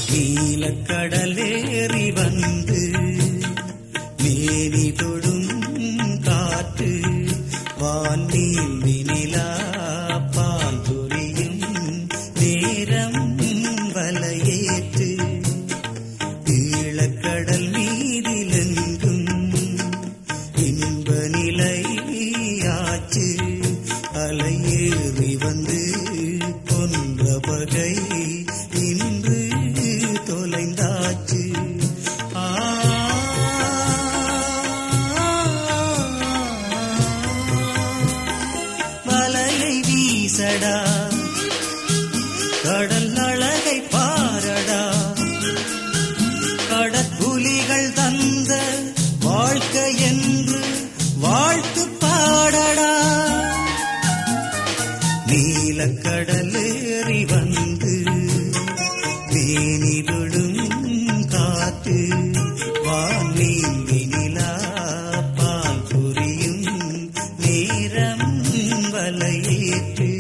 நீலக்கடலேறி வந்து மேனி தொடும் காற்று வான்மீன் வினிலா பால் புரியும் நேரம் வலையேற்று ஈழக்கடல் மீதிலெங்கும் இன்ப நிலையாச்சு அலையேறி வந்து கொன்ற பகை இன்று தொலைந்தாச்சு. வலையை வீசடா கடல் அழகை பாரடா கடற்புலிகள் தந்த வாழ்க்கை என்று வாழ்த்து பாடடா. நீலக்கடலேறி வந்து மேனி தொடும் காற்று வான்மீன் வினிலா பால் புரியும் நேரம் வலையேற்று.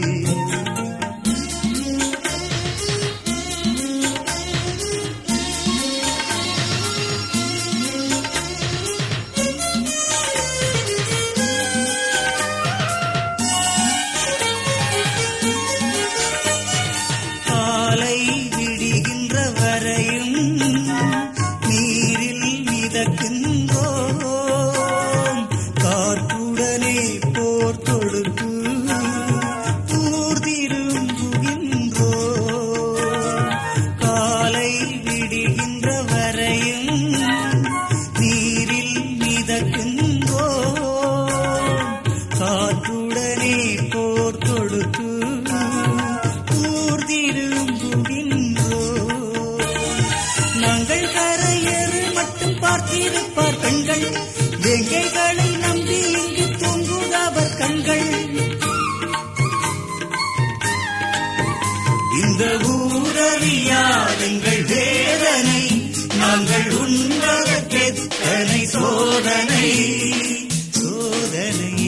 காலை விடுகின்ற வரையும் நீரில் மிதக்கின்றோம் காற்றுடனே போர் தொடுத்து ஊர்திரும்புகின்றோம். காலை விடுகின்ற வரையும் நீரில் மிதக்கின்றோம் காற்றுடனே போர் தொடுத்து நாங்கள் கரையேறு மட்டும் பார்த்திருப்பார் கண்கள் வேங்கைகளை நம்பி இங்கு தூங்குதவர் கண்கள். இந்த ஊரறியாதெங்கள் வேதனை நாங்கள் உண்பதற்கெத்தனை சோதனை சோதனை.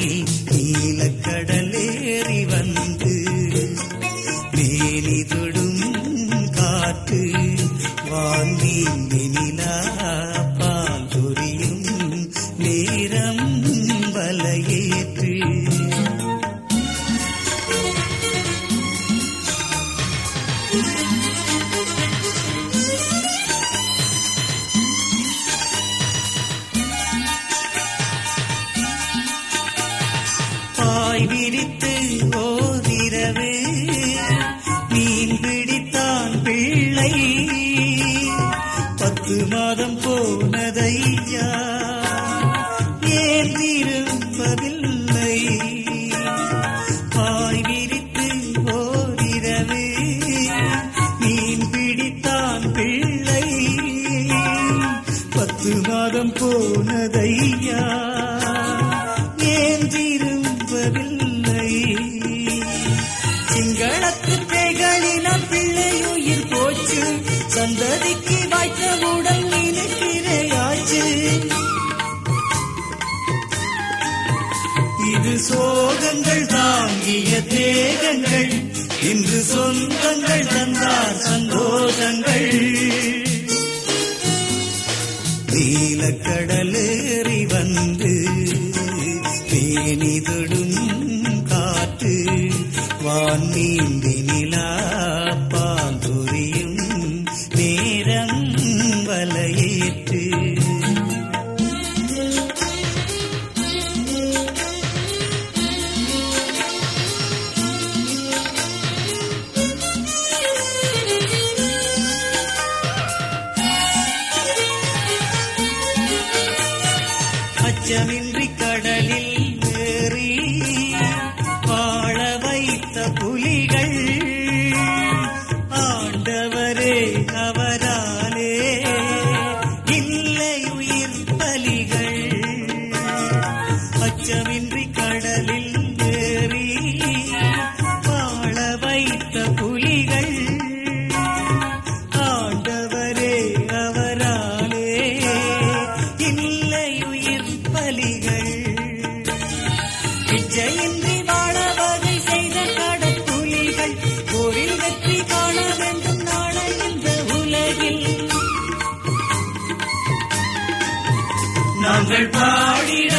நீலக்கடலேறி வந்து மேனி தொடும் காற்று வான்மீன் வினிலா பால் புரியும் நேரம் வலையேற்று. பாய் விரித்து ஓதிரவே மீன் பிடித்தான் பிள்ளை 10 மாதம் போனதையா ஏன் திரும்பவில்லை. பாய் விரித்து ஓரிரவே மீன் பிடித்தான் பிள்ளை 10 மாதம் போனதையா ஏன் திரும்பவில்லை. சிங்களத்து பேகளினால் பிள்ளையுயிர் போச்சு சந்ததிக்கு வாய்த்தவுடன் நினைக்கிறேயாச்சு. இது சோகங்கள் தாங்கிய தேகங்கள் இன்று சொந்தங்கள் தந்தார் சந்தோஷங்கள். நீலக்கடலேறி வந்து மேனி தொடும் காற்று வான்மீன் வினிலா பால் புரியும் நேரம் வலையேற்று. அச்சமின்றி கடலில் ஏறி வாழ வைத்த புலிகள் ஆண்டவரே அவராலே இல்லை உயிர் பலிகள். அச்சமின்றி கடலில் ஏறி வாழ வைத்த புலிகள் ஆண்டவரே அவராலே இல்லை உயிர் பலிகள். பிச்சையின்றி வாழ வகை செய்த கடற்புலிகள் போரில் வெற்றி காண வேண்டும் நாளை இந்த உலகில். நாங்கள் பாடிட